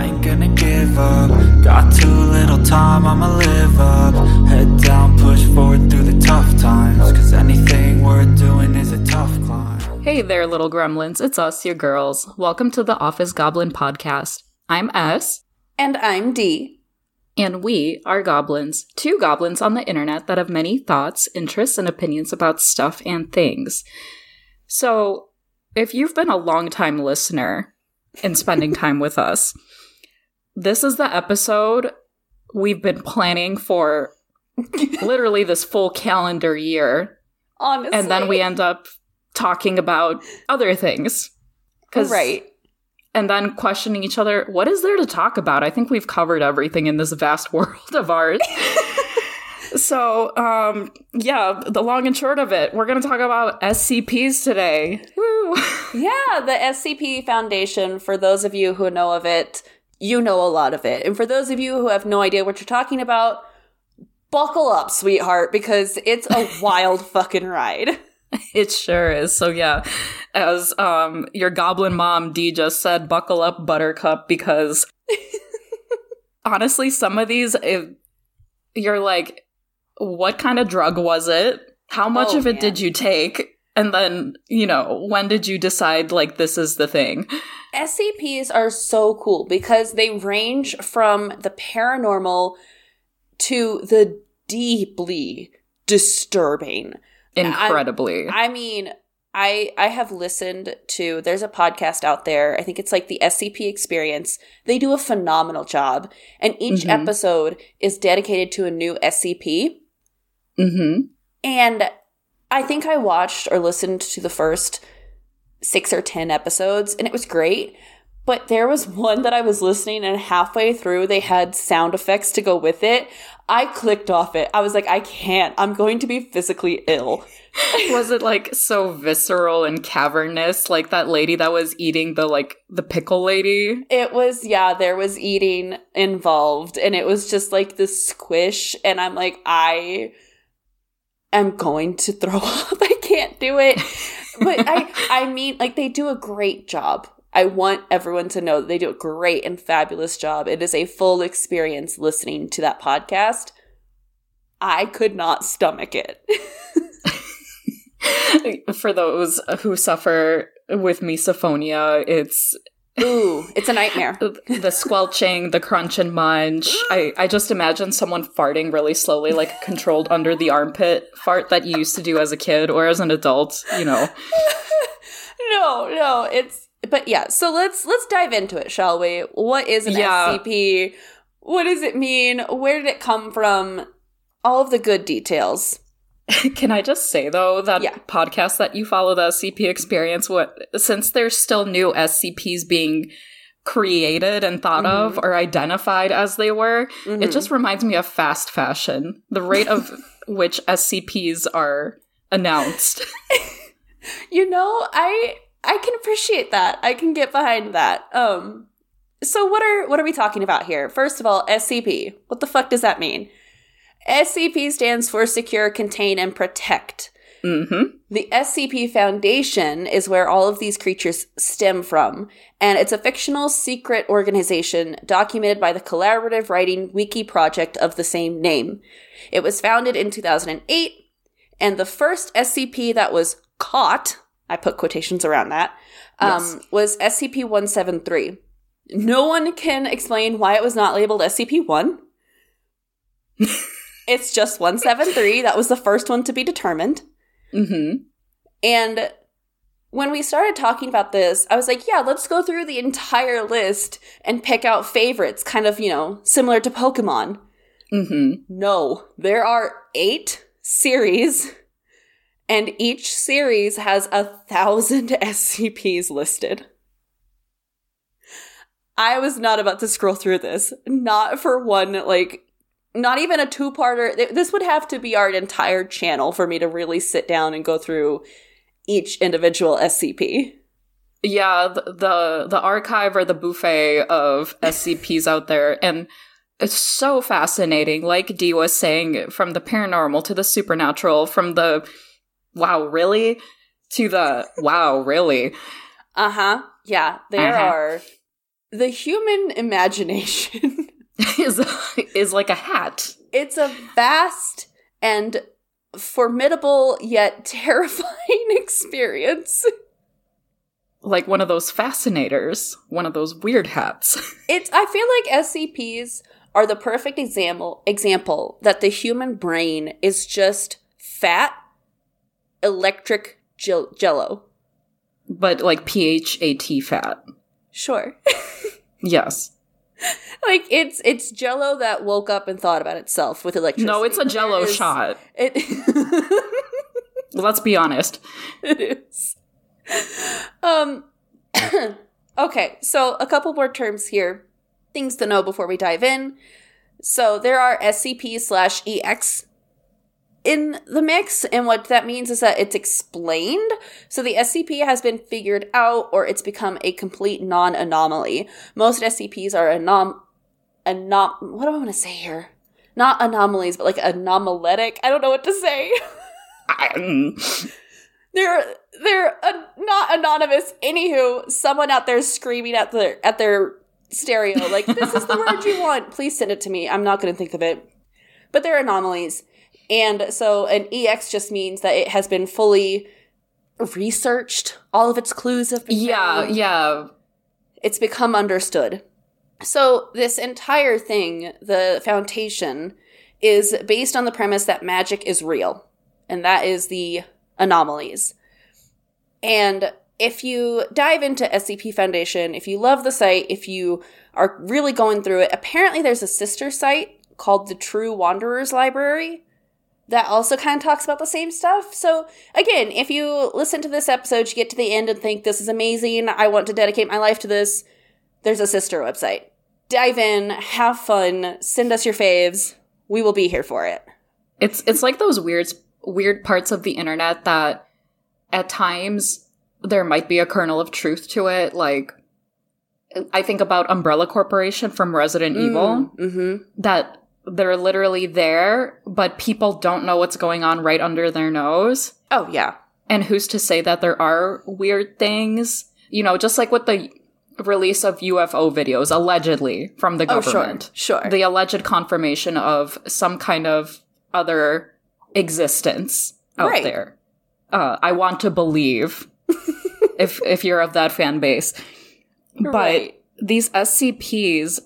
I ain't gonna give up. Got too little time, I'ma live up. Head down, push forward through the tough times, cause anything worth doing is a tough climb. Hey there, little gremlins. It's us, your girls. Welcome to the Office Goblin Podcast. I'm S. And I'm D. And we are goblins, two goblins on the internet that have many thoughts, interests, and opinions about stuff and things. So, if you've been a long-time listener and spending time with us, this is the episode we've been planning for literally this full calendar year. Honestly. And then we end up talking about other things. Right. And then questioning each other, what is there to talk about? I think we've covered everything in this vast world of ours. So, the long and short of it, we're going to talk about SCPs today. Woo! Yeah, the SCP Foundation, for those of you who know of it, you know a lot of it. And for those of you who have no idea what you're talking about, buckle up, sweetheart, because it's a wild fucking ride. It sure is. So yeah, as your goblin mom D just said, buckle up, Buttercup, because honestly, some of these, you're like, what kind of drug was it? How much of it did you take? And then, when did you decide, like, this is the thing? SCPs are so cool because they range from the paranormal to the deeply disturbing. Incredibly. I have listened to, there's a podcast out there, I think it's like the SCP Experience. They do a phenomenal job. And each episode is dedicated to a new SCP. Mm-hmm. And I think I watched or listened to the first 6 or 10 episodes, and it was great. But there was one that I was listening, and halfway through, they had sound effects to go with it. I clicked off it. I was like, I can't. I'm going to be physically ill. Was it, like, so visceral and cavernous? Like that lady that was eating the pickle lady? It was, there was eating involved. And it was just, like, the squish. And I'm like, I am going to throw up. I can't do it. But I mean, like, they do a great job. I want everyone to know that they do a great and fabulous job. It is a full experience listening to that podcast. I could not stomach it. For those who suffer with misophonia, it's a nightmare. The squelching, the crunch and munch. I just imagine someone farting really slowly, like a controlled under the armpit fart that you used to do as a kid or as an adult, No, But yeah, so let's dive into it, shall we? What is an SCP? What does it mean? Where did it come from? All of the good details. Can I just say, though, that podcast that you follow, the SCP Experience, since there's still new SCPs being created and thought of or identified as they were, it just reminds me of fast fashion. The rate of which SCPs are announced. I can appreciate that. I can get behind that. So what are we talking about here? First of all, SCP. What the fuck does that mean? SCP stands for Secure, Contain, and Protect. Mm-hmm. The SCP Foundation is where all of these creatures stem from, and it's a fictional secret organization documented by the collaborative writing wiki project of the same name. It was founded in 2008, and the first SCP that was caught, I put quotations around that, was SCP-173. No one can explain why it was not labeled SCP-1. It's just 173. That was the first one to be determined. Mm-hmm. And when we started talking about this, I was like, let's go through the entire list and pick out favorites, kind of, similar to Pokemon. Mm-hmm. No, there are 8 series, and each series has 1,000 SCPs listed. I was not about to scroll through this. Not for one, not even a 2-parter. This would have to be our entire channel for me to really sit down and go through each individual SCP. Yeah, the archive or the buffet of SCPs out there, and it's so fascinating. Like Dee was saying, from the paranormal to the supernatural, from the wow, really? To the wow, really? Yeah, there are the human imagination is like a hat. It's a vast and formidable yet terrifying experience. Like one of those fascinators, one of those weird hats. I feel like SCPs are the perfect example that the human brain is just fat, electric jello. But like PHAT fat. Sure. Yes. Like it's jello that woke up and thought about itself with electricity. No, it's a jello shot. Let's be honest. It is. Okay, so a couple more terms here. Things to know before we dive in. So there are SCP/EX in the mix, and what that means is that it's explained. So the SCP has been figured out, or it's become a complete non-anomaly. Most SCPs are what do I want to say here? Not anomalies, but like anomaletic. I don't know what to say. They're not anonymous. Anywho, someone out there screaming at their stereo, like, this is the word you want. Please send it to me. I'm not going to think of it. But they're anomalies. And so an EX just means that it has been fully researched. All of its clues have been found. Yeah. It's become understood. So this entire thing, the Foundation, is based on the premise that magic is real. And that is the anomalies. And if you dive into SCP Foundation, if you love the site, if you are really going through it, apparently there's a sister site called the True Wanderers Library that also kind of talks about the same stuff. So again, if you listen to this episode, you get to the end and think, this is amazing, I want to dedicate my life to this, there's a sister website. Dive in, have fun, send us your faves. We will be here for it. It's like those weird parts of the internet that at times there might be a kernel of truth to it. Like, I think about Umbrella Corporation from Resident Evil, that they're literally there, but people don't know what's going on right under their nose. Oh, yeah. And who's to say that there are weird things? You know, just like with the release of UFO videos, allegedly, from the government. Sure. The alleged confirmation of some kind of other existence out there. I want to believe, if you're of that fan base. But these SCPs,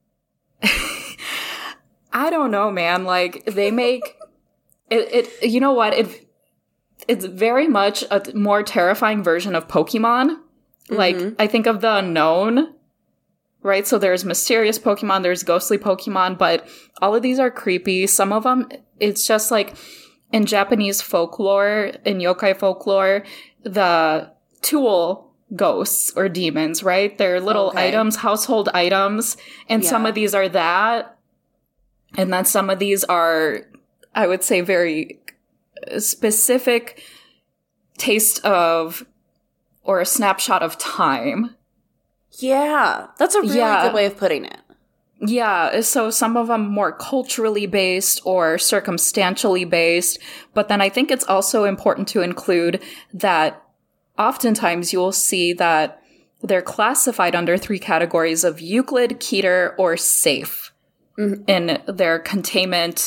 I don't know, man. Like, they make it. You know what? It's very much a more terrifying version of Pokemon. Like, I think of the unknown, right? So there's mysterious Pokemon, there's ghostly Pokemon, but all of these are creepy. Some of them, it's just like, in Japanese folklore, in yokai folklore, the tool ghosts or demons, right? They're little items, household items, and some of these are that. And then some of these are, I would say, very specific taste of, or a snapshot of time. Yeah, that's a really good way of putting it. Yeah, so some of them more culturally based or circumstantially based, but then I think it's also important to include that oftentimes you'll see that they're classified under 3 categories of Euclid, Keter, or safe in their containment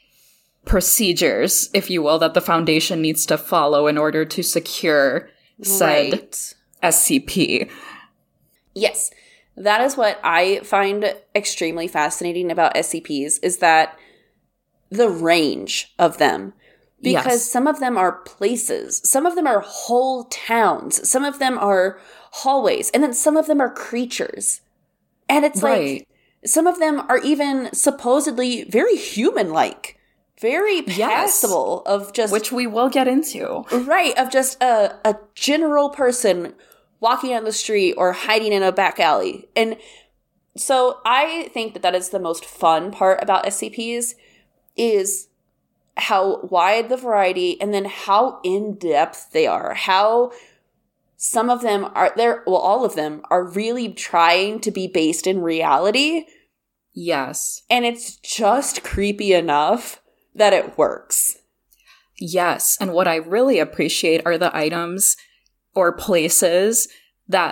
procedures, if you will, that the Foundation needs to follow in order to secure said SCP. Yes. That is what I find extremely fascinating about SCPs, is that the range of them. Because some of them are places, some of them are whole towns, some of them are hallways, and then some of them are creatures. And it's like, some of them are even supposedly very human-like, very passable of just... Which we will get into. Right, of just a general person walking down the street or hiding in a back alley. And so I think that is the most fun part about SCPs, is how wide the variety and then how in-depth they are. How some of them are all of them are really trying to be based in reality. Yes. And it's just creepy enough that it works. Yes. And what I really appreciate are the items or places that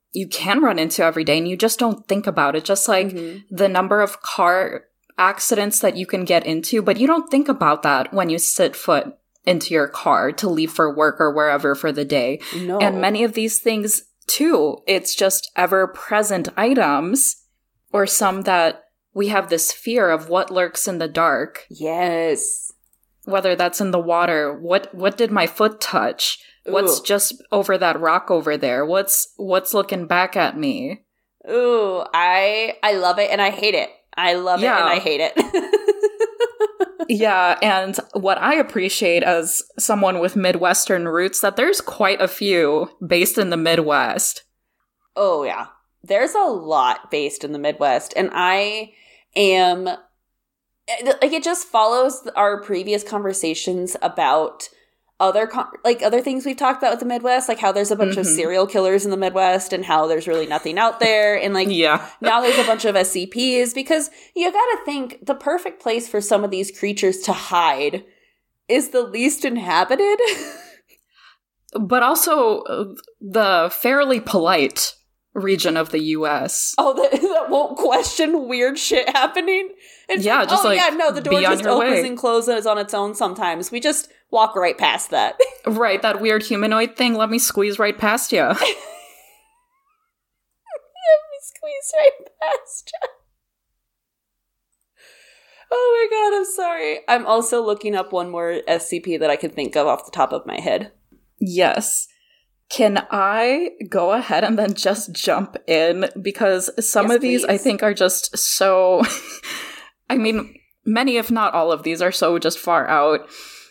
you can run into every day and you just don't think about it. Just like the number of car accidents that you can get into, but you don't think about that when you set foot into your car to leave for work or wherever for the day. No. And many of these things too, it's just ever-present items, or some that we have this fear of what lurks in the dark. Yes. Whether that's in the water, what did my foot touch? What's just over that rock over there? What's looking back at me? Ooh, I love it and I hate it. I love it and I hate it. Yeah, and what I appreciate as someone with Midwestern roots, that there's quite a few based in the Midwest. Oh, yeah. There's a lot based in the Midwest, and I am, like, it just follows our previous conversations about other things we've talked about with the Midwest, like how there's a bunch of serial killers in the Midwest and how there's really nothing out there. And now there's a bunch of SCPs, because you gotta think the perfect place for some of these creatures to hide is the least inhabited. But also the fairly polite region of the U.S. Oh, that won't question weird shit happening? It's yeah, just the door just opens way. and closes on its own sometimes. We just walk right past that. Right, that weird humanoid thing. Let me squeeze right past you. Let me squeeze right past you. Oh my god, I'm sorry. I'm also looking up one more SCP that I can think of off the top of my head. Yes. Can I go ahead and then just jump in? Because some of these, please. I think, are just so... I mean, many, if not all of these, are so just far out.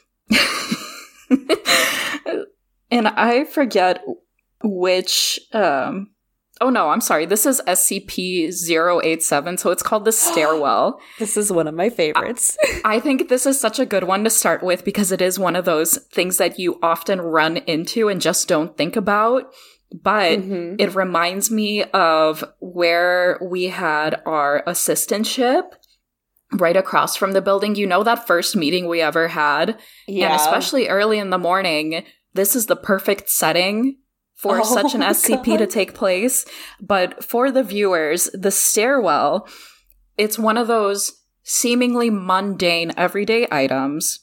And I forget which... oh no, I'm sorry. This is SCP-087, so it's called the Stairwell. This is one of my favorites. I think this is such a good one to start with because it is one of those things that you often run into and just don't think about. But it reminds me of where we had our assistantship right across from the building. You know, that first meeting we ever had? Yeah. And especially early in the morning, this is the perfect setting for such an SCP to take place. But for the viewers, the Stairwell, it's one of those seemingly mundane everyday items.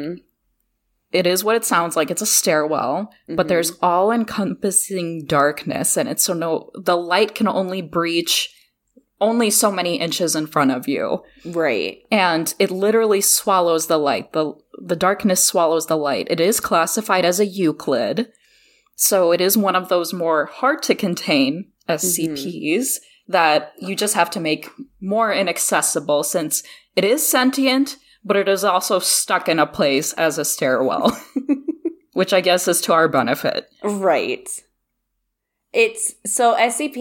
It is what it sounds like. It's a stairwell, but there's all-encompassing darkness, and it's the light can only breach only so many inches in front of you. Right. And it literally swallows the light. The darkness swallows the light. It is classified as a Euclid, so it is one of those more hard-to-contain SCPs that you just have to make more inaccessible, since it is sentient, but it is also stuck in a place as a stairwell, which I guess is to our benefit. Right. It's so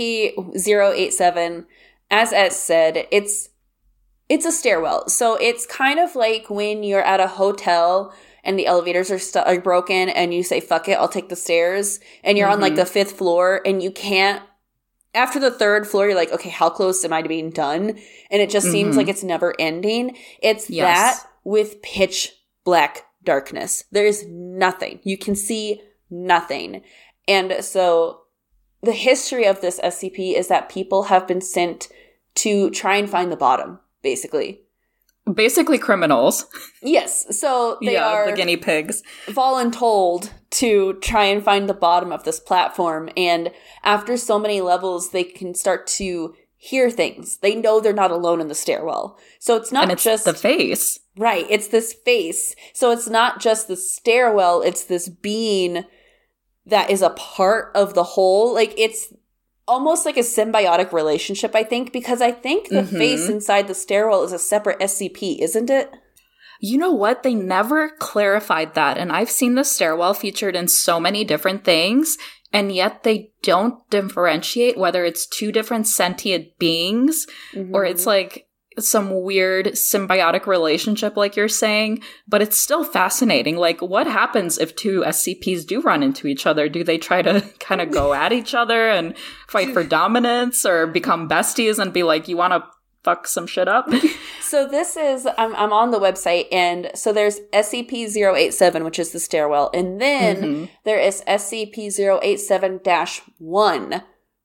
SCP-087, as Ed said, it's a stairwell. So it's kind of like when you're at a hotel and the elevators are broken and you say, fuck it, I'll take the stairs. And you're on like the 5th floor and you can't, after the 3rd floor, you're like, okay, how close am I to being done? And it just seems like it's never ending. It's that with pitch black darkness. There's nothing. You can see nothing. And so the history of this SCP is that people have been sent to try and find the bottom, basically. Basically criminals. Yes. So they are the guinea pigs. Voluntold to try and find the bottom of this platform. And after so many levels, they can start to hear things. They know they're not alone in the stairwell. So it's not just the face. Right. It's this face. So it's not just the stairwell. It's this being that is a part of the whole. Like, it's almost like a symbiotic relationship, I think, because I think the face inside the stairwell is a separate SCP, isn't it? You know what? They never clarified that. And I've seen the stairwell featured in so many different things, and yet they don't differentiate whether it's two different sentient beings or it's like some weird symbiotic relationship, like you're saying. But it's still fascinating. Like, what happens if two SCPs do run into each other? Do they try to kind of go at each other and fight for dominance, or become besties and be like, you want to fuck some shit up? So this is, I'm on the website, and so there's SCP-087, which is the stairwell, and then there is SCP-087-1,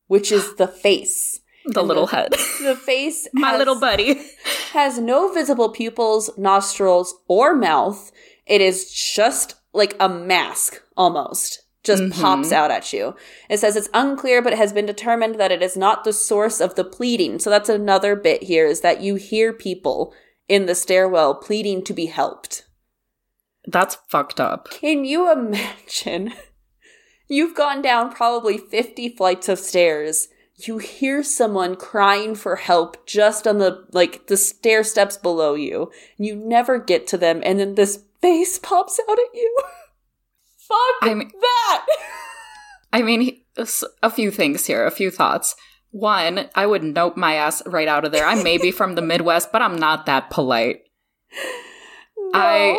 which is the face. The little head. The face My little buddy. has no visible pupils, nostrils, or mouth. It is just like a mask, almost. Just pops out at you. It says it's unclear, but it has been determined that it is not the source of the pleading. So that's another bit here, is that you hear people in the stairwell pleading to be helped. That's fucked up. Can you imagine? You've gone down probably 50 flights of stairs. You hear someone crying for help just on the stair steps below you. And you never get to them, and then this face pops out at you. Fuck that! I mean, a few things here, a few thoughts. One, I would nope my ass right out of there. I may be from the Midwest, but I'm not that polite. No.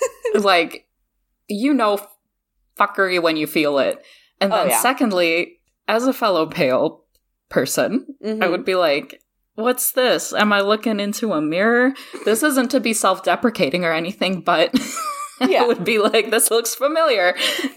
Fuckery when you feel it. And then secondly, as a fellow pale person, I would be like, what's this? Am I looking into a mirror? This isn't to be self-deprecating or anything, but I would be like, this looks familiar.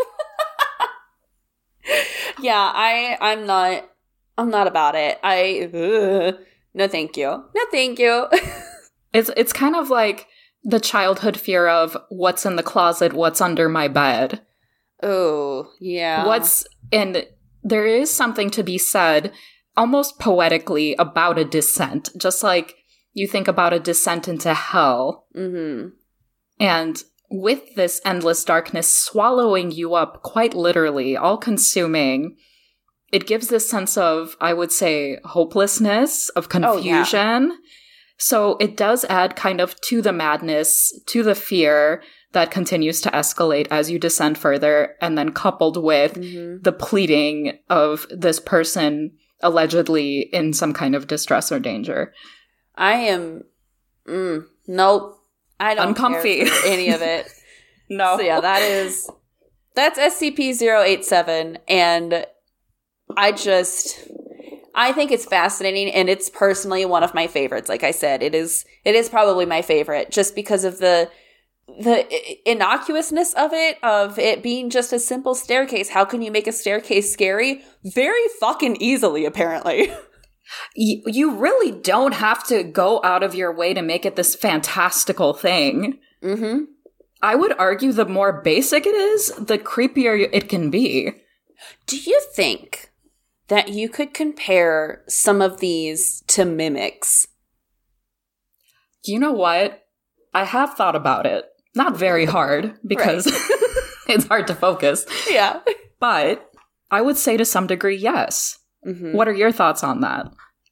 Yeah, I'm not about it. No thank you. No thank you. It's kind of like the childhood fear of what's in the closet, what's under my bed. Oh, yeah. And there is something to be said almost poetically about a descent, just like you think about a descent into hell. Mm-hmm. And with this endless darkness swallowing you up quite literally, all consuming, it gives this sense of, I would say, hopelessness, of confusion. Oh, yeah. So it does add kind of to the madness, to the fear that continues to escalate as you descend further, and then coupled with the pleading of this person allegedly in some kind of distress or danger. I am, nope. I don't uncomfy. Care for any of it. No. So yeah, that's SCP-087, and I think it's fascinating, and it's personally one of my favorites. Like I said, it is probably my favorite, just because of the innocuousness of it being just a simple staircase. How can you make a staircase scary? Very fucking easily, apparently. You really don't have to go out of your way to make it this fantastical thing. Mm-hmm. I would argue the more basic it is, the creepier it can be. Do you think that you could compare some of these to mimics? You know what? I have thought about it. Not very hard, because it's hard to focus. Yeah. But I would say to some degree, yes. Mm-hmm. What are your thoughts on that?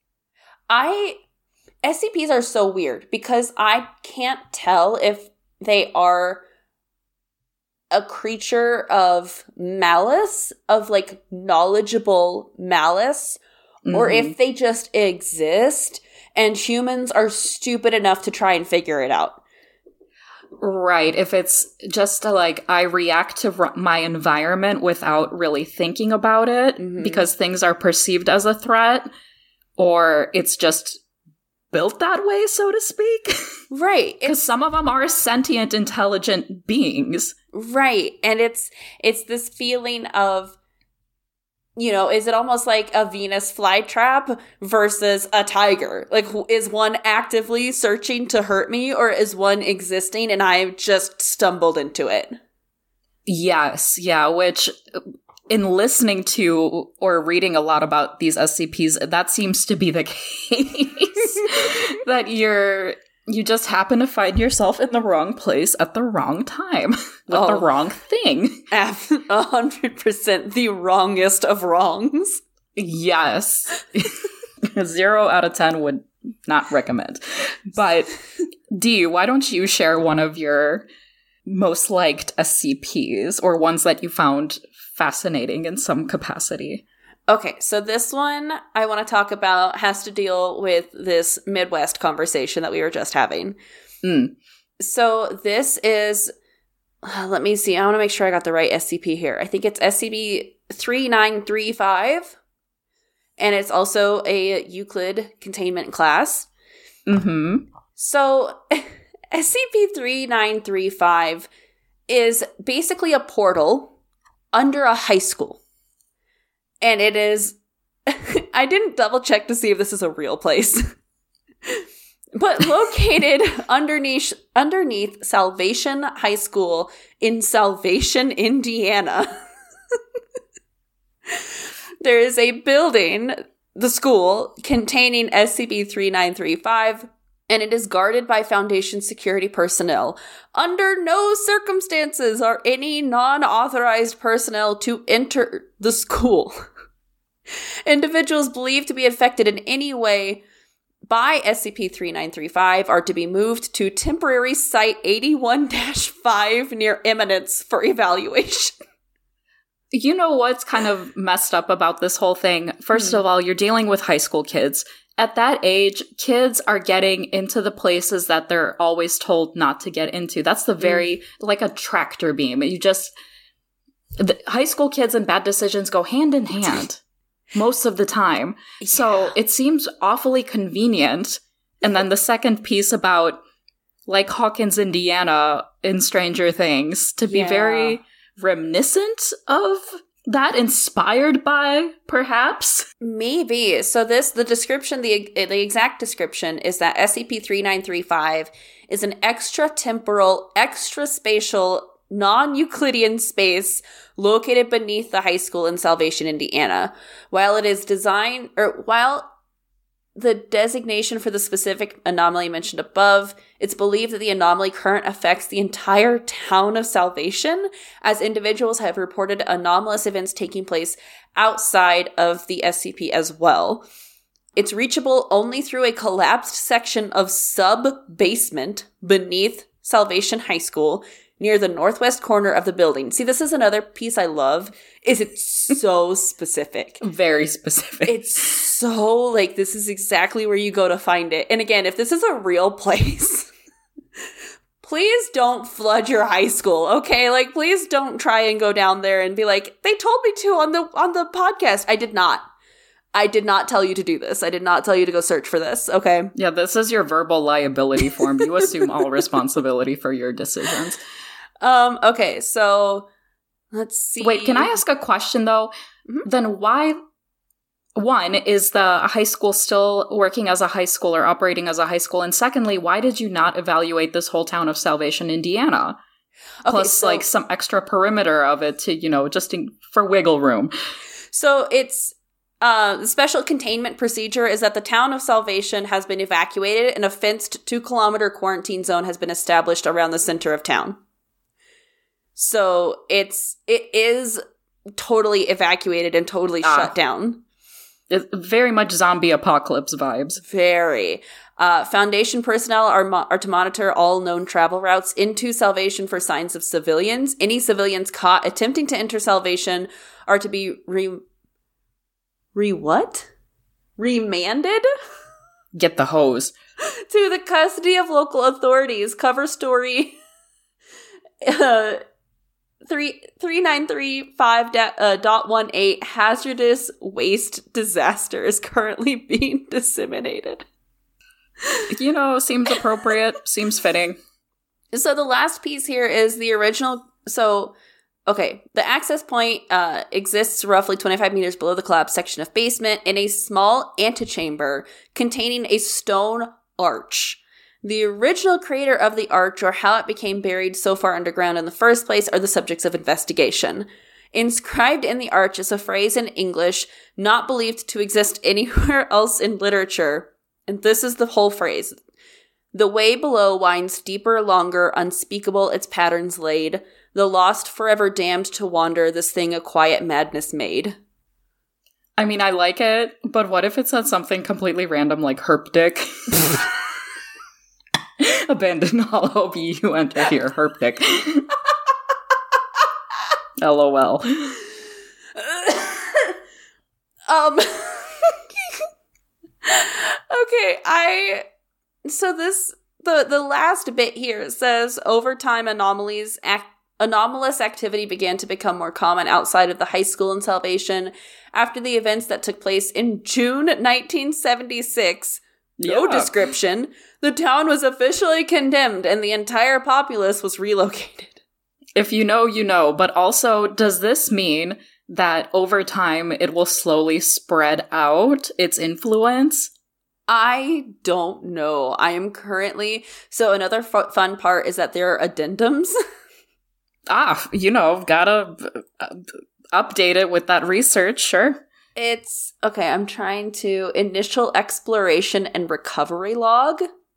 SCPs are so weird, because I can't tell if they are a creature of malice, of like knowledgeable malice, or if they just exist and humans are stupid enough to try and figure it out. Right. If it's just I react to my environment without really thinking about it because things are perceived as a threat, or it's just built that way, so to speak. Right. Because some of them are sentient, intelligent beings. Right. And it's this feeling of, is it almost like a Venus flytrap versus a tiger? Like, is one actively searching to hurt me, or is one existing and I've just stumbled into it? Yes. Yeah. Which, in listening to or reading a lot about these SCPs, that seems to be the case. That you just happen to find yourself in the wrong place at the wrong time with the wrong thing. 100% the wrongest of wrongs. Yes. 0 out of 10 would not recommend. But Dee, why don't you share one of your most liked SCPs, or ones that you found fascinating in some capacity? Okay, so this one I want to talk about has to deal with this Midwest conversation that we were just having. So this is, let me see, I want to make sure I got the right SCP here. I think it's SCP-3935, and it's also a Euclid containment class. So SCP-3935 is basically a portal under a high school. And it is I didn't double check to see if this is a real place. But located underneath Salvation High School in Salvation, Indiana, there is a building, the school, containing SCP-3935, and it is guarded by Foundation security personnel. Under no circumstances are any non-authorized personnel to enter the school. Individuals believed to be affected in any way by SCP-3935 are to be moved to temporary Site 81-5 near Eminence for evaluation. You know what's kind of messed up about this whole thing? First of all, you're dealing with high school kids. At that age, kids are getting into the places that they're always told not to get into. That's the very, like a tractor beam. The high school kids and bad decisions go hand in hand most of the time. Yeah. So it seems awfully convenient. And then the second piece about, like Hawkins, Indiana in Stranger Things, to be very reminiscent of that, inspired by, perhaps? Maybe. So the description, the exact description is that SCP-3935 is an extratemporal, extraspatial, non-Euclidean space located beneath the high school in Salvation, Indiana. While the designation for the specific anomaly mentioned above, it's believed that the anomaly currently affects the entire town of Salvation, as individuals have reported anomalous events taking place outside of the SCP as well. It's reachable only through a collapsed section of sub-basement beneath Salvation High School, near the northwest corner of the building. See, this is another piece I love, is it's so specific. Very specific. It's so, like, this is exactly where you go to find it. And again, if this is a real place, please don't flood your high school, okay? Like, please don't try and go down there and be like, they told me to on the podcast. I did not. I did not tell you to do this. I did not tell you to go search for this, okay? Yeah, this is your verbal liability form. You assume all responsibility for your decisions. Okay, so let's see. Wait, can I ask a question, though? Mm-hmm. Then why, one, is the high school still working as a high school or operating as a high school? And secondly, why did you not evaluate this whole town of Salvation, Indiana? Okay, plus, like, some extra perimeter of it to, just for wiggle room. So it's, the special containment procedure is that the town of Salvation has been evacuated and a fenced 2-kilometer quarantine zone has been established around the center of town. So it is totally evacuated and totally shut down. Very much zombie apocalypse vibes. Very. Foundation personnel are to monitor all known travel routes into Salvation for signs of civilians. Any civilians caught attempting to enter Salvation are to be remanded? Get the hose. To the custody of local authorities. Cover story 3935.18 hazardous waste disaster is currently being disseminated. Seems appropriate, seems fitting. So the last piece here is the original. So, okay, the access point exists roughly 25 meters below the collapsed section of basement in a small antechamber containing a stone arch. The original creator of the arch, or how it became buried so far underground in the first place, are the subjects of investigation. Inscribed in the arch is a phrase in English not believed to exist anywhere else in literature. And this is the whole phrase. The way below winds deeper, longer, unspeakable its patterns laid. The lost forever damned to wander, this thing a quiet madness made. I mean, I like it, but what if it said something completely random like herp dick? Abandoned hollow, be you enter here, herp dick. LOL. Okay, so this, the last bit here says, over time anomalous activity began to become more common outside of the high school in Salvation. After the events that took place in June 1976, no description, the town was officially condemned and the entire populace was relocated. If you know, you know. But also, does this mean that over time it will slowly spread out its influence? I don't know. I am currently... So another fun part is that there are addendums. Gotta update it with that research, sure. It's... Okay, I'm trying to... Initial exploration and recovery log.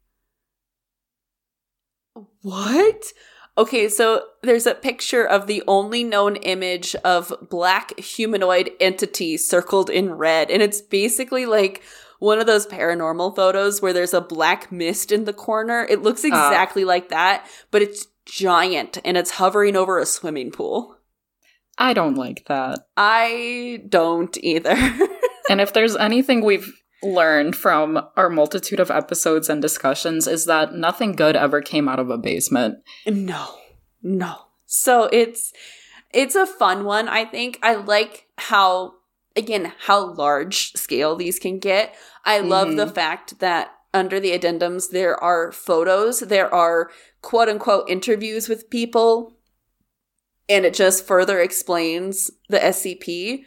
What? Okay, so there's a picture of the only known image of black humanoid entity circled in red. And it's basically like one of those paranormal photos where there's a black mist in the corner. It looks exactly like that, but it's giant and it's hovering over a swimming pool. I don't like that. I don't either. And if there's anything we've learned from our multitude of episodes and discussions is that nothing good ever came out of a basement. No. So it's a fun one, I think. I like how large scale these can get. I love the fact that under the addendums, there are photos, there are quote unquote interviews with people, and it just further explains the SCP.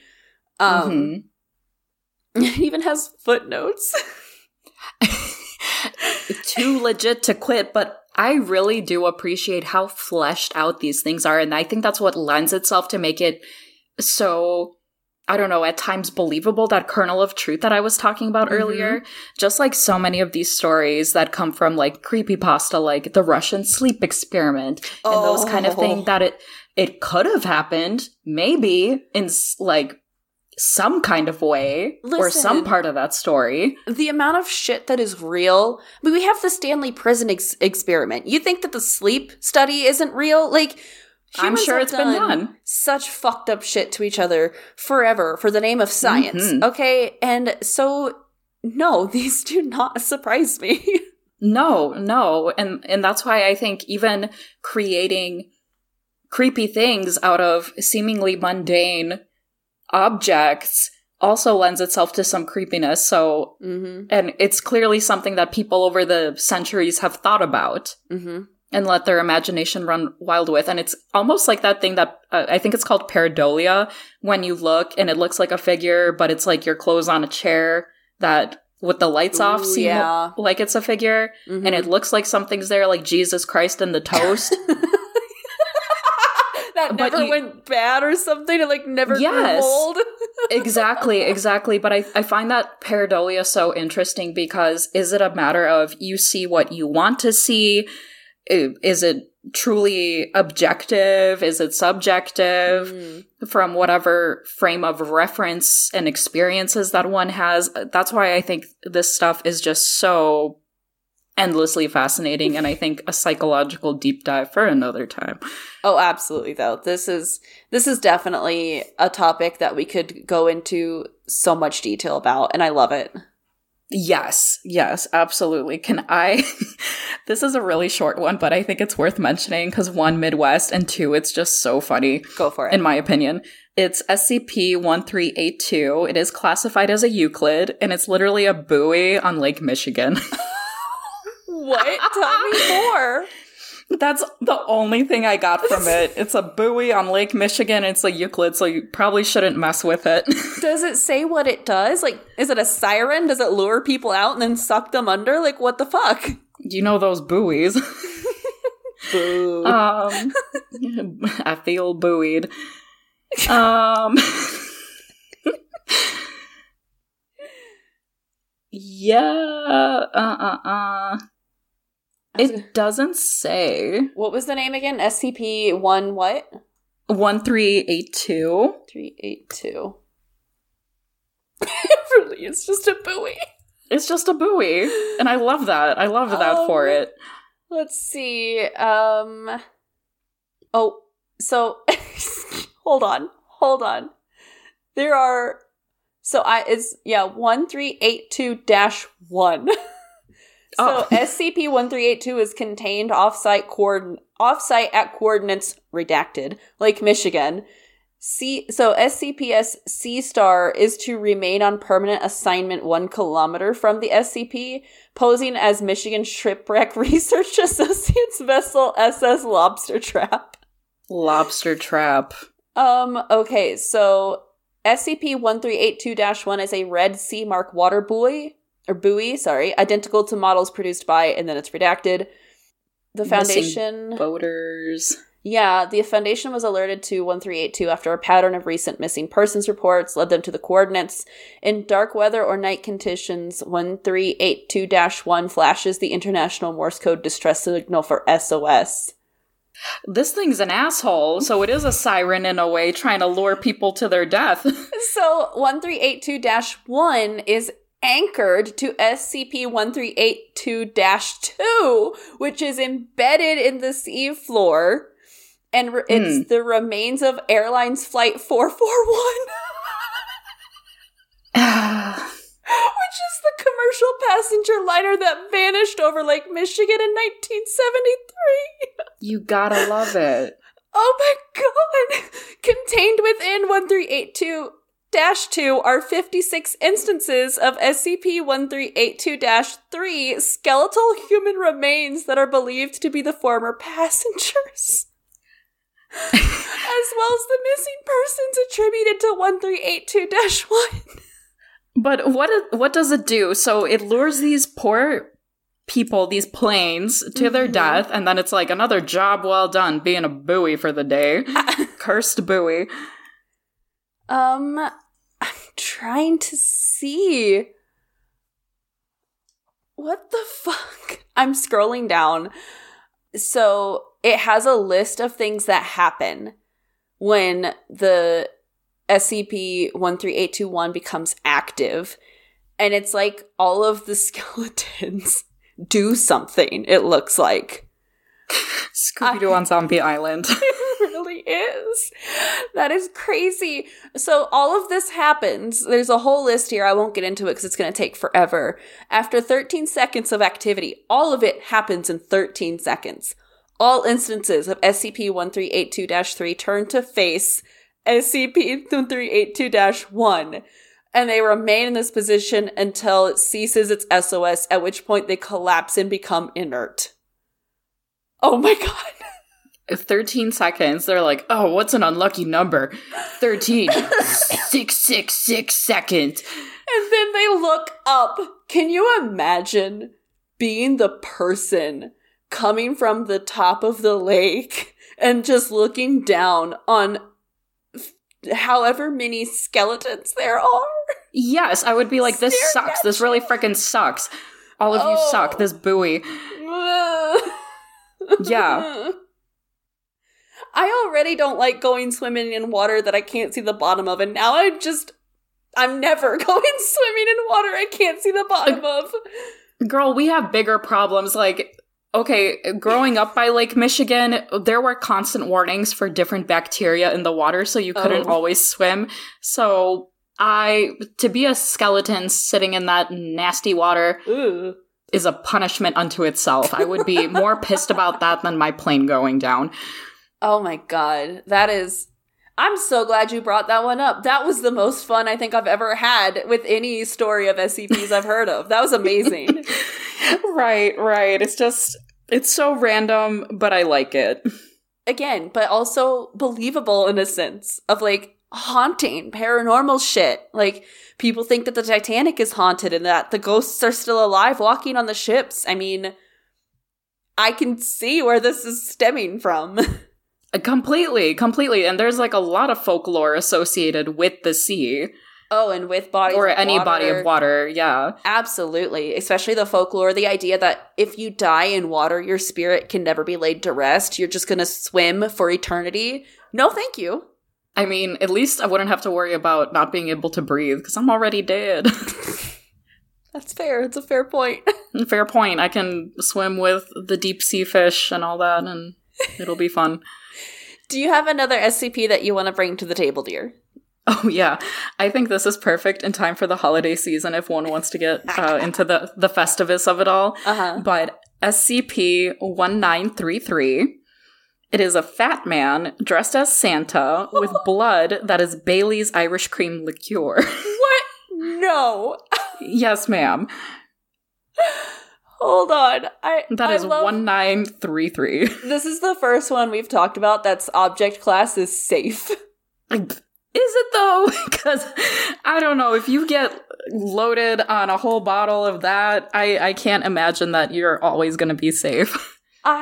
It even has footnotes. Too legit to quit, but I really do appreciate how fleshed out these things are, and I think that's what lends itself to make it so, I don't know, at times believable, that kernel of truth that I was talking about earlier. Just like so many of these stories that come from like creepypasta, like the Russian sleep experiment and those kind of things, that it could have happened, maybe, in like some kind of way, or some part of that story. The amount of shit that is real. I mean, we have the Stanley Prison experiment. You think that the sleep study isn't real? Like, I'm sure it's been done. Such fucked up shit to each other forever for the name of science. Okay? And so, no, these do not surprise me. No. And that's why I think even creating creepy things out of seemingly mundane objects also lends itself to some creepiness. So, and it's clearly something that people over the centuries have thought about and let their imagination run wild with. And it's almost like that thing that I think it's called pareidolia, when you look and it looks like a figure, but it's like your clothes on a chair that with the lights off seem like it's a figure, and it looks like something's there, like Jesus Christ and the toast. That never went bad or something. It like never grew old. Exactly. But I find that pareidolia so interesting because is it a matter of you see what you want to see? Is it truly objective? Is it subjective from whatever frame of reference and experiences that one has? That's why I think this stuff is just so endlessly fascinating, and I think a psychological deep dive for another time. Oh, absolutely, though. This is definitely a topic that we could go into so much detail about, and I love it. Yes, absolutely. Can I... This is a really short one, but I think it's worth mentioning because 1, Midwest, and 2, it's just so funny. Go for it. In my opinion. It's SCP-1382. It is classified as a Euclid, and it's literally a buoy on Lake Michigan. What? Tell me more. That's the only thing I got from it. It's a buoy on Lake Michigan. It's a Euclid, so you probably shouldn't mess with it. Does it say what it does? Like, is it a siren? Does it lure people out and then suck them under? Like, what the fuck? You know those buoys. Boo. I feel buoyed. It doesn't say. What was the name again? SCP-1 what? 1382. 382. It really is just a buoy. It's just a buoy. And I love that. I love that for it. Let's see. Oh, so hold on. There are 1382-1. So SCP-1382 is contained offsite at coordinates redacted, Lake Michigan. So SCPS C* is to remain on permanent assignment 1 kilometer from the SCP, posing as Michigan Shipwreck Research Associates vessel SS Lobster Trap. Lobster Trap. Okay, so SCP-1382-1 is a Red Sea Mark water buoy, identical to models produced by, and then it's redacted. The Foundation... Boaters. Yeah, the Foundation was alerted to 1382 after a pattern of recent missing persons reports led them to the coordinates. In dark weather or night conditions, 1382-1 flashes the International Morse Code distress signal for SOS. This thing's an asshole, so it is a siren in a way, trying to lure people to their death. So 1382-1 is anchored to SCP-1382-2, which is embedded in the sea floor. And it's the remains of Airlines Flight 441. Which is the commercial passenger liner that vanished over Lake Michigan in 1973. You gotta love it. Oh my god! Contained within 1382-2 are 56 instances of SCP-1382-3 skeletal human remains that are believed to be the former passengers. As well as the missing persons attributed to 1382-1. But what does it do? So it lures these poor people, these planes, to their death, and then it's like another job well done being a buoy for the day. Cursed buoy. I'm trying to see. What the fuck? I'm scrolling down. So it has a list of things that happen when the SCP-13821 becomes active. And it's like all of the skeletons do something, it looks like. Scooby-Doo on Zombie Island. It really is. That is crazy. So all of this happens. There's a whole list here. I won't get into it because it's going to take forever. After 13 seconds of activity, all of it happens in 13 seconds. All instances of SCP-1382-3 turn to face SCP-1382-1, and they remain in this position until it ceases its SOS, at which point they collapse and become inert. Oh my god. 13 seconds. They're like, oh, what's an unlucky number? 13. 666 seconds. And then they look up. Can you imagine being the person coming from the top of the lake and just looking down on however many skeletons there are? Yes, I would be like, this sucks. This really freaking sucks. All of you suck. This buoy. Yeah. I already don't like going swimming in water that I can't see the bottom of, and now I'm never going swimming in water I can't see the bottom of. Girl, we have bigger problems. Like, okay, growing up by Lake Michigan, there were constant warnings for different bacteria in the water, so you couldn't always swim. So to be a skeleton sitting in that nasty water is a punishment unto itself. I would be more pissed about that than my plane going down. Oh my god. I'm so glad you brought that one up. That was the most fun I think I've ever had with any story of SCPs I've heard of. That was amazing. Right. It's so random, but I like it. Again, but also believable in a sense of like haunting, paranormal shit. Like people think that the Titanic is haunted and that the ghosts are still alive walking on the ships. I mean, I can see where this is stemming from. Completely. And there's like a lot of folklore associated with the sea. Oh, and with bodies or of any water. Body of water, yeah. Absolutely. Especially the folklore, the idea that if you die in water, your spirit can never be laid to rest. You're just going to swim for eternity. No, thank you. I mean, at least I wouldn't have to worry about not being able to breathe, because I'm already dead. That's fair. It's a fair point. Fair point. I can swim with the deep sea fish and all that, and it'll be fun. Do you have another SCP that you want to bring to the table, dear? Oh, yeah. I think this is perfect in time for the holiday season if one wants to get into the Festivus of it all. But SCP-1933, it is a fat man dressed as Santa with blood that is Bailey's Irish cream liqueur. What? No. Yes, ma'am. Hold on. That is 1933. This is the first one we've talked about that's object class is safe. Is it though? Because I don't know, if you get loaded on a whole bottle of that, I can't imagine that you're always going to be safe.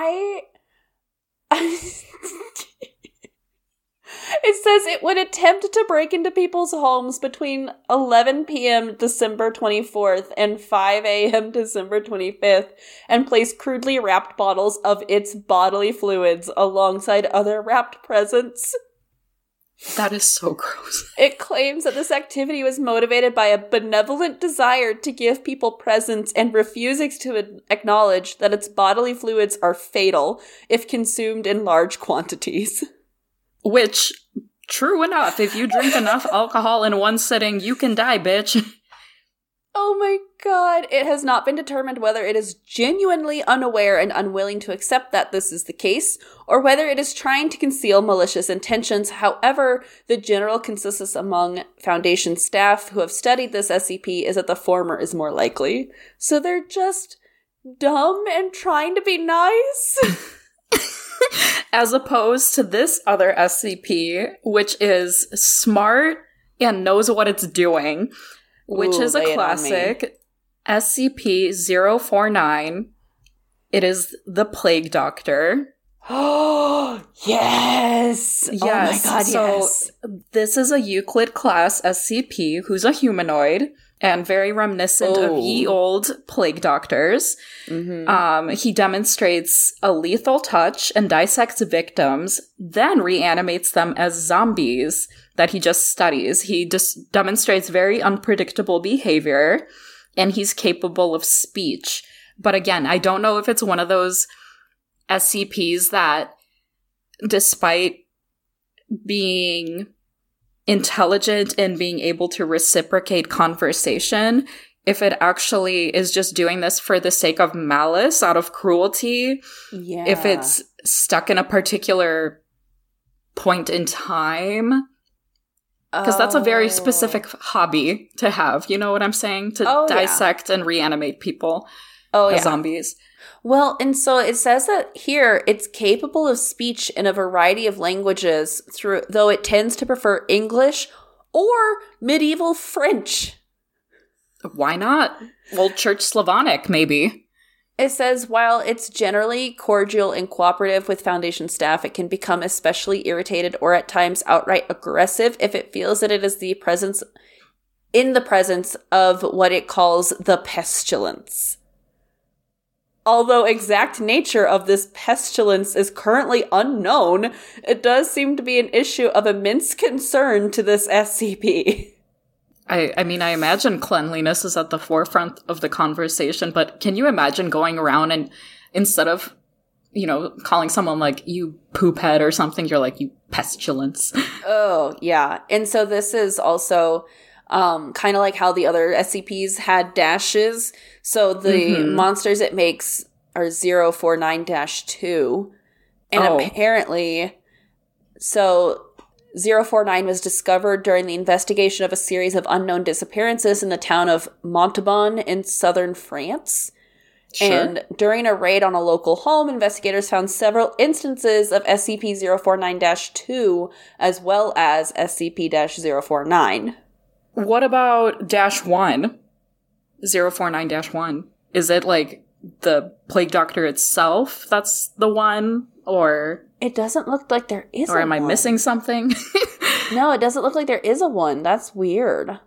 It says it would attempt to break into people's homes between 11 p.m. December 24th and 5 a.m. December 25th and place crudely wrapped bottles of its bodily fluids alongside other wrapped presents. That is so gross. It claims that this activity was motivated by a benevolent desire to give people presents and refuses to acknowledge that its bodily fluids are fatal if consumed in large quantities. Which, true enough, if you drink enough alcohol in one sitting, you can die, bitch. Oh my god. It has not been determined whether it is genuinely unaware and unwilling to accept that this is the case, or whether it is trying to conceal malicious intentions. However, the general consensus among Foundation staff who have studied this SCP is that the former is more likely. So they're just dumb and trying to be nice? As opposed to this other SCP, which is smart and knows what it's doing, which is a classic, SCP-049. It is the Plague Doctor. Oh, yes! Yes. Oh my god, yes. This is a Euclid class SCP who's a humanoid and very reminiscent of ye old Plague Doctors. Mm-hmm. He demonstrates a lethal touch and dissects victims, then reanimates them as zombies that he just studies. He just demonstrates very unpredictable behavior, and he's capable of speech. But again, I don't know if it's one of those SCPs that, despite being intelligent and being able to reciprocate conversation, if it actually is just doing this for the sake of malice, out of cruelty, if it's stuck in a particular point in time. Because that's a very specific hobby to have. You know what I'm saying? To dissect and reanimate people as zombies. Well, and so it says that here it's capable of speech in a variety of languages, though it tends to prefer English or medieval French. Why not? Old Church Slavonic, maybe. It says, while it's generally cordial and cooperative with Foundation staff, it can become especially irritated or at times outright aggressive if it feels that it is in the presence of what it calls the pestilence. Although exact nature of this pestilence is currently unknown, it does seem to be an issue of immense concern to this SCP. I mean, I imagine cleanliness is at the forefront of the conversation, but can you imagine going around and instead of, calling someone like, you poop head or something, you're like, you pestilence. Oh, yeah. And so this is also kind of like how the other SCPs had dashes. So the monsters it makes are 049-2. And apparently, so 049 was discovered during the investigation of a series of unknown disappearances in the town of Montauban in southern France. Sure. And during a raid on a local home, investigators found several instances of SCP-049-2 as well as SCP-049. What about -1? 049-1? Is it like the Plague Doctor itself that's the one? Or it doesn't look like there is or am I missing something? No, it doesn't look like there is a one. That's weird.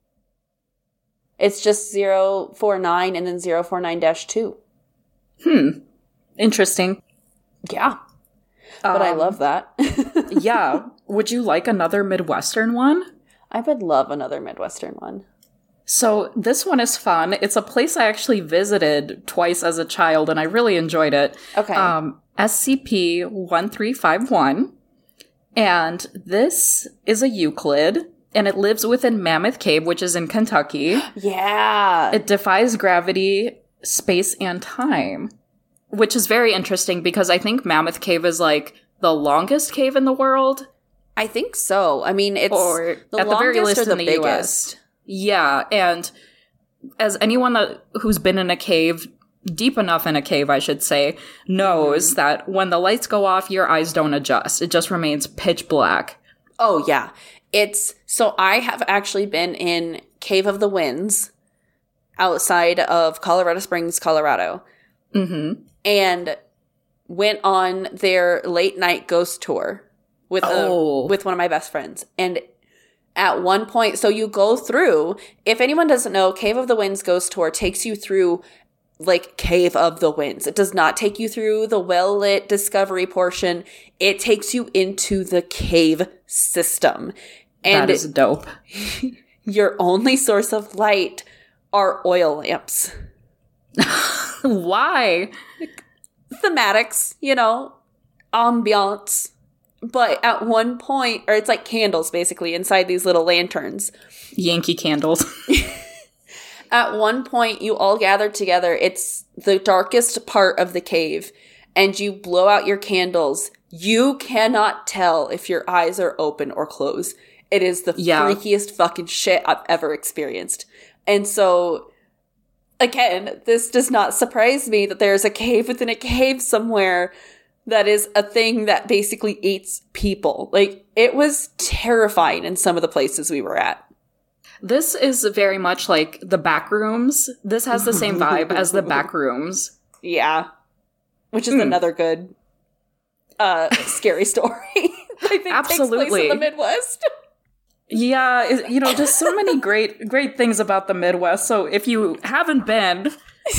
It's just 049 and then 049-2. Interesting. Yeah. But I love that. Yeah. Would you like another Midwestern one? I would love another Midwestern one. So this one is fun. It's a place I actually visited twice as a child, and I really enjoyed it. Okay. SCP-1351. And this is a Euclid, and it lives within Mammoth Cave, which is in Kentucky. Yeah. It defies gravity, space, and time, which is very interesting because I think Mammoth Cave is like the longest cave in the world. I think so. I mean, it's or the at the very least or the in the biggest. US. Yeah, and as anyone who's been in a cave, deep enough in a cave, I should say, knows that when the lights go off, your eyes don't adjust. It just remains pitch black. Oh, yeah. So I have actually been in Cave of the Winds outside of Colorado Springs, Colorado. Mm-hmm. And went on their late night ghost tour with one of my best friends. And at one point, so you go through, if anyone doesn't know, Cave of the Winds ghost tour takes you through like Cave of the Winds. It does not take you through the well-lit discovery portion. It takes you into the cave system. And that is dope. Your only source of light are oil lamps. Why? Thematics, ambiance. But at one point, or it's like candles basically inside these little lanterns. Yankee candles. At one point, you all gather together. It's the darkest part of the cave, and you blow out your candles. You cannot tell if your eyes are open or closed. It is the freakiest fucking shit I've ever experienced. And so, again, this does not surprise me that there's a cave within a cave somewhere that is a thing that basically eats people. Like, it was terrifying in some of the places we were at. This is very much like the back rooms. This has the same vibe as the back rooms. Yeah. Which is another good scary story. I think absolutely takes place in the Midwest. Yeah, just so many great things about the Midwest. So if you haven't been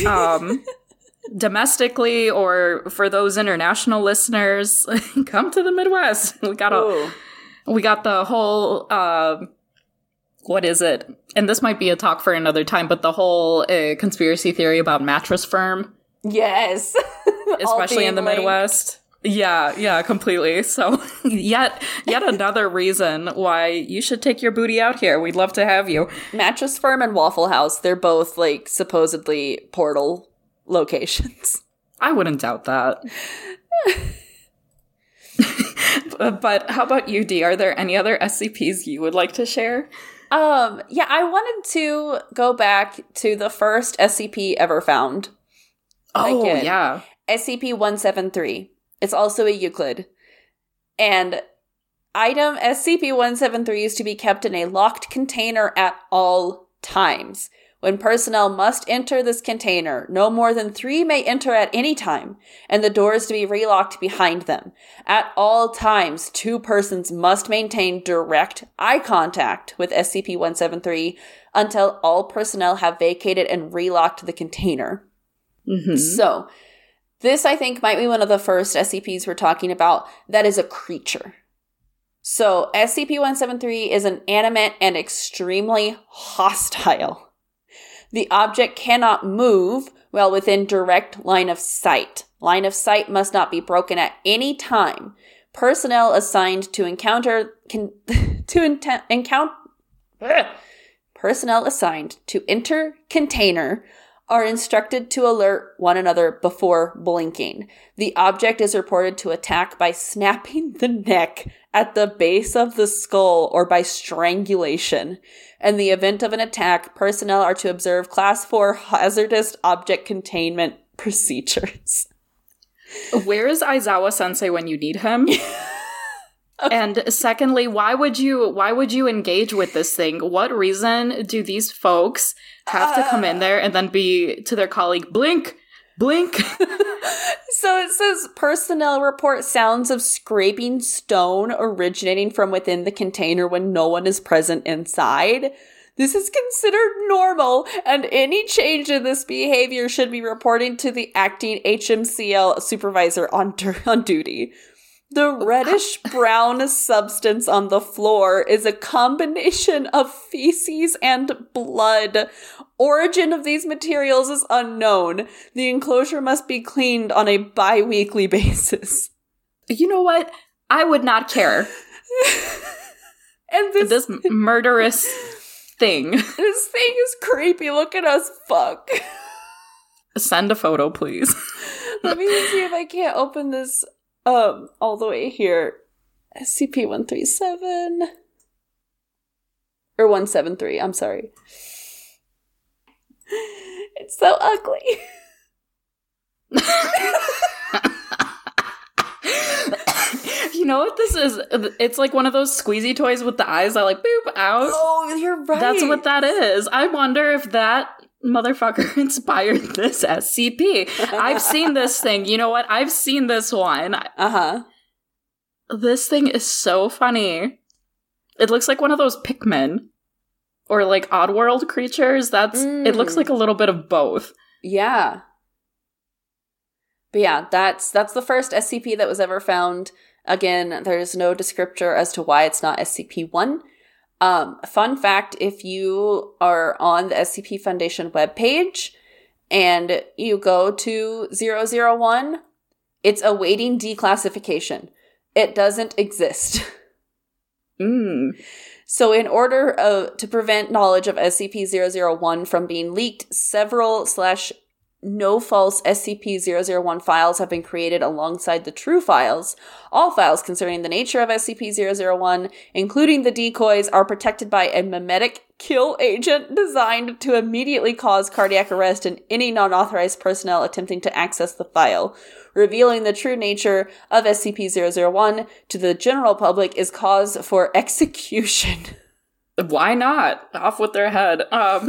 domestically or for those international listeners, come to the Midwest. We got the whole what is it? And this might be a talk for another time, but the whole conspiracy theory about Mattress Firm. Yes. Especially in the Midwest. Yeah, completely. So yet another reason why you should take your booty out here. We'd love to have you. Mattress Firm and Waffle House, they're both like supposedly portal locations. I wouldn't doubt that. But how about you, Dee? Are there any other SCPs you would like to share? Yeah, I wanted to go back to the first SCP ever found. Oh, yeah. SCP-173. It's also a Euclid. And item SCP-173 is to be kept in a locked container at all times. When personnel must enter this container, no more than 3 may enter at any time, and the door is to be relocked behind them. At all times, 2 persons must maintain direct eye contact with SCP-173 until all personnel have vacated and relocked the container. Mm-hmm. So, this I think might be one of the first SCPs we're talking about that is a creature. So, SCP-173 is an animate and extremely hostile. The object cannot move while within direct line of sight. Line of sight must not be broken at any time. Personnel assigned to personnel assigned to enter container are instructed to alert one another before blinking. The object is reported to attack by snapping the neck at the base of the skull or by strangulation. In the event of an attack, personnel are to observe Class 4 hazardous object containment procedures. Where is Aizawa-sensei when you need him? And secondly, why would you engage with this thing? What reason do these folks have to come in there and then be to their colleague, blink, blink? So it says personnel report sounds of scraping stone originating from within the container when no one is present inside. This is considered normal, and any change in this behavior should be reporting to the acting HMCL supervisor on duty. The reddish-brown substance on the floor is a combination of feces and blood. Origin of these materials is unknown. The enclosure must be cleaned on a bi-weekly basis. You know what? I would not care. And this murderous thing. This thing is creepy. Look at us fuck. Send a photo, please. Let me see if I can't open this all the way here. SCP-137. Or 173, I'm sorry. It's so ugly. know what this is? It's like one of those squeezy toys with the eyes that like boop out. Oh, you're right. That's what that is. I wonder if that motherfucker inspired this SCP. I've seen this thing. You know what? I've seen this one. Uh-huh. This thing is so funny. It looks like one of those Pikmin or like Oddworld creatures. It looks like a little bit of both. Yeah. But yeah, that's the first SCP that was ever found. Again, there's no descriptor as to why it's not SCP-1. Fun fact, if you are on the SCP Foundation webpage and you go to 001, it's awaiting declassification. It doesn't exist. So in order to prevent knowledge of SCP-001 from being leaked, several no false SCP-001 files have been created alongside the true files. All files concerning the nature of SCP-001, including the decoys, are protected by a memetic kill agent designed to immediately cause cardiac arrest in any non-authorized personnel attempting to access the file. Revealing the true nature of SCP-001 to the general public is cause for execution. Why not? Off with their head.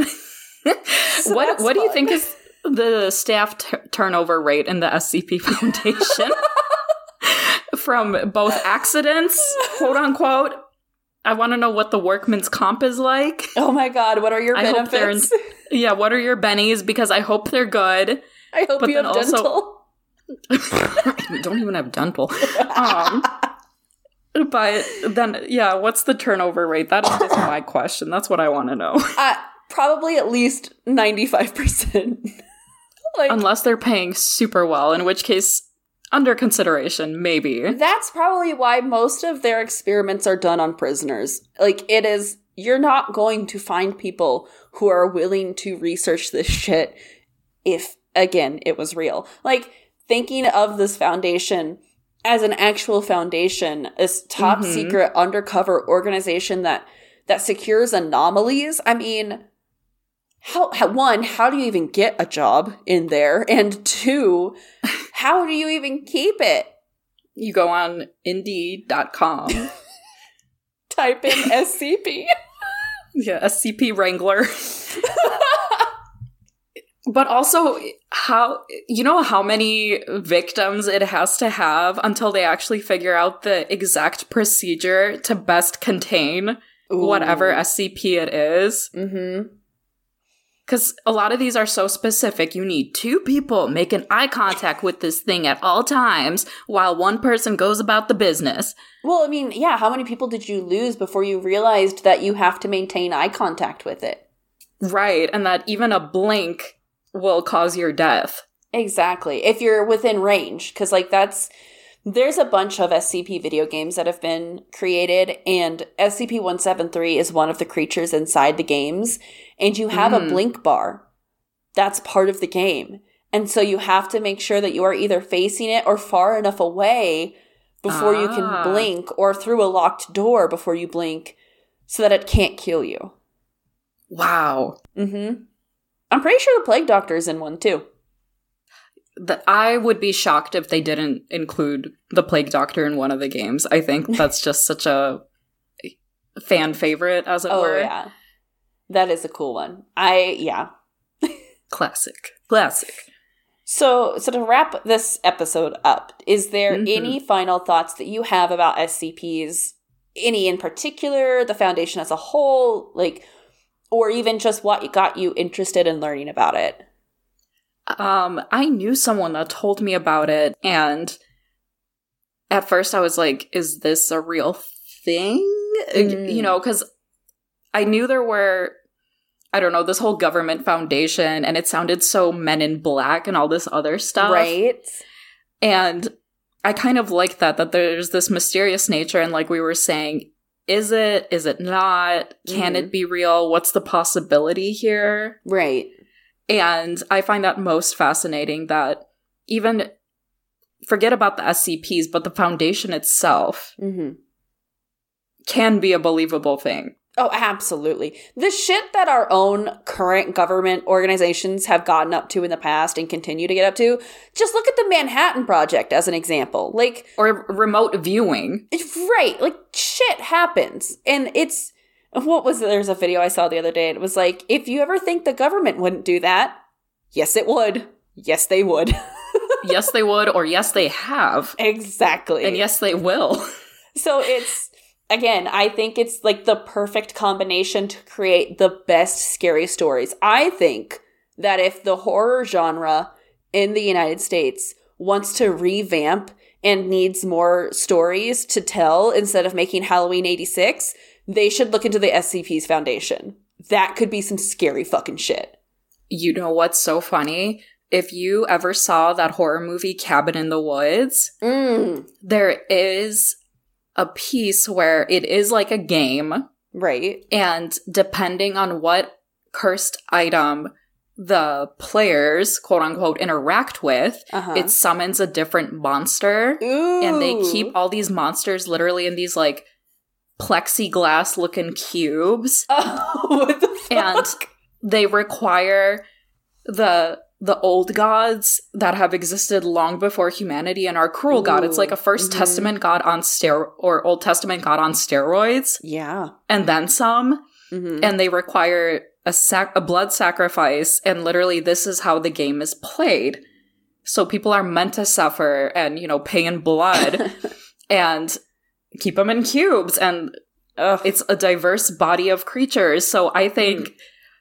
What do you think is the staff turnover rate in the SCP Foundation? From both accidents, quote unquote. I want to know what the workman's comp is like. Oh my god, what are your benefits? What are your bennies? Because I hope they're good. I hope you have dental. We don't even have dental. But then, what's the turnover rate? That is just my question. That's what I want to know. Probably at least 95%. Unless they're paying super well, in which case, under consideration, maybe. That's probably why most of their experiments are done on prisoners. You're not going to find people who are willing to research this shit if, again, it was real. Thinking of this foundation as an actual foundation, a top secret undercover organization that secures anomalies. I mean, how do you even get a job in there? And two, how do you even keep it? You go on Indeed.com. Type in SCP. Yeah, SCP Wrangler. But also, how many victims it has to have until they actually figure out the exact procedure to best contain whatever SCP it is? Mm-hmm. Because a lot of these are so specific. You need 2 people making eye contact with this thing at all times while one person goes about the business. Well, I mean, yeah, how many people did you lose before you realized that you have to maintain eye contact with it? Right, and that even a blink will cause your death. Exactly. If you're within range. Because, there's a bunch of SCP video games that have been created, and SCP-173 is one of the creatures inside the games, and you have a blink bar. That's part of the game. And so you have to make sure that you are either facing it or far enough away before you can blink, or through a locked door before you blink, so that it can't kill you. Wow. Mm-hmm. I'm pretty sure the Plague Doctor is in one, too. I would be shocked if they didn't include the Plague Doctor in one of the games. I think that's just such a fan favorite, as it were. Oh, yeah. That is a cool one. Classic. So to wrap this episode up, is there any final thoughts that you have about SCPs? Any in particular, the Foundation as a whole, or even just what got you interested in learning about it? I knew someone that told me about it, and at first I was like, is this a real thing? Because I knew there were, this whole government foundation, and it sounded so Men in Black and all this other stuff. Right. And I kind of like that there's this mysterious nature, and like we were saying, is it not? Can it be real? What's the possibility here? Right. And I find that most fascinating, that even, forget about the SCPs, but the Foundation itself can be a believable thing. Oh, absolutely. The shit that our own current government organizations have gotten up to in the past and continue to get up to, just look at the Manhattan Project as an example. Like, or remote viewing. Right. Like, shit happens. And it's, there's a video I saw the other day. It was like, if you ever think the government wouldn't do that, yes, it would. Yes, they would. Yes, they would, or yes, they have. Exactly. And yes, they will. So it's, again, I think it's like the perfect combination to create the best scary stories. I think that if the horror genre in the United States wants to revamp and needs more stories to tell instead of making Halloween 86, they should look into the SCP's Foundation. That could be some scary fucking shit. You know what's so funny? If you ever saw that horror movie Cabin in the Woods, there is a piece where it is like a game. Right. And depending on what cursed item the players, quote unquote, interact with, it summons a different monster. Ooh. And they keep all these monsters literally in these like plexiglass looking cubes. Oh, what the fuck? And they require the old gods that have existed long before humanity and our cruel god. It's like a First Testament god on or Old Testament god on steroids. Yeah. And then some. And they require a blood sacrifice. And literally this is how the game is played. So people are meant to suffer and, you know, pay in blood and keep them in cubes. And it's a diverse body of creatures. So I think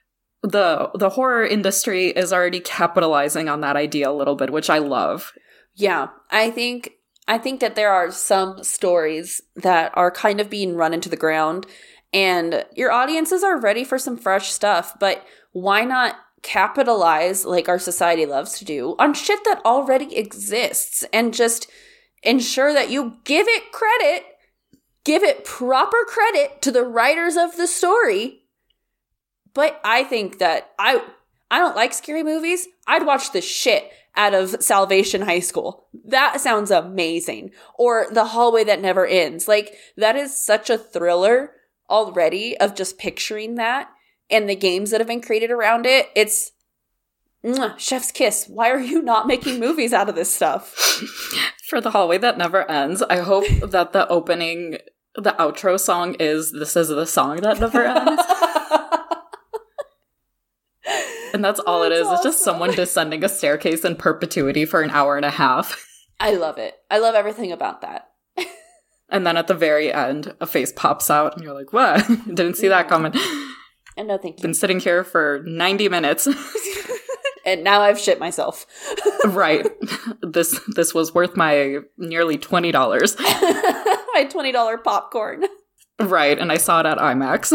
the horror industry is already capitalizing on that idea a little bit, which I love. Yeah, I think that there are some stories that are kind of being run into the ground, and your audiences are ready for some fresh stuff, but why not capitalize, like our society loves to do, on shit that already exists and just ensure that you give it credit, give it proper credit to the writers of the story. But I think that I don't like scary movies. I'd watch the shit out of Salvation High School. That sounds amazing. Or The Hallway That Never Ends. Like, that is such a thriller already of just picturing that and the games that have been created around it. It's chef's kiss. Why are you not making movies out of this stuff? For The Hallway That Never Ends, I hope that the outro song is "This Is the Song That Never Ends." And that's all it is. Awesome. It's just someone descending a staircase in perpetuity for an hour and a half. I love it. I love everything about that. And then at the very end, a face pops out and you're like, what? Didn't see that coming. And no thank you. Been sitting here for 90 minutes. And now I've shit myself. Right. This was worth my nearly $20. My $20 popcorn. Right. And I saw it at IMAX.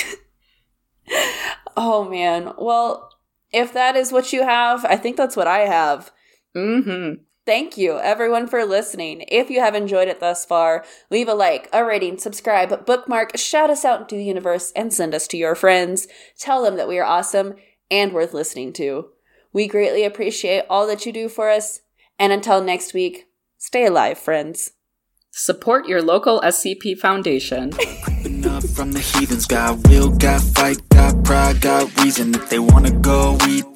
Oh, man. Well, if that is what you have, I think that's what I have. Thank you, everyone, for listening. If you have enjoyed it thus far, leave a like, a rating, subscribe, bookmark, shout us out into the universe, and send us to your friends. Tell them that we are awesome and worth listening to. We greatly appreciate all that you do for us. And until next week, stay alive, friends. Support your local SCP Foundation. Creeping up from the heathens, got will, got fight, got pride, got reason. If they wanna go eat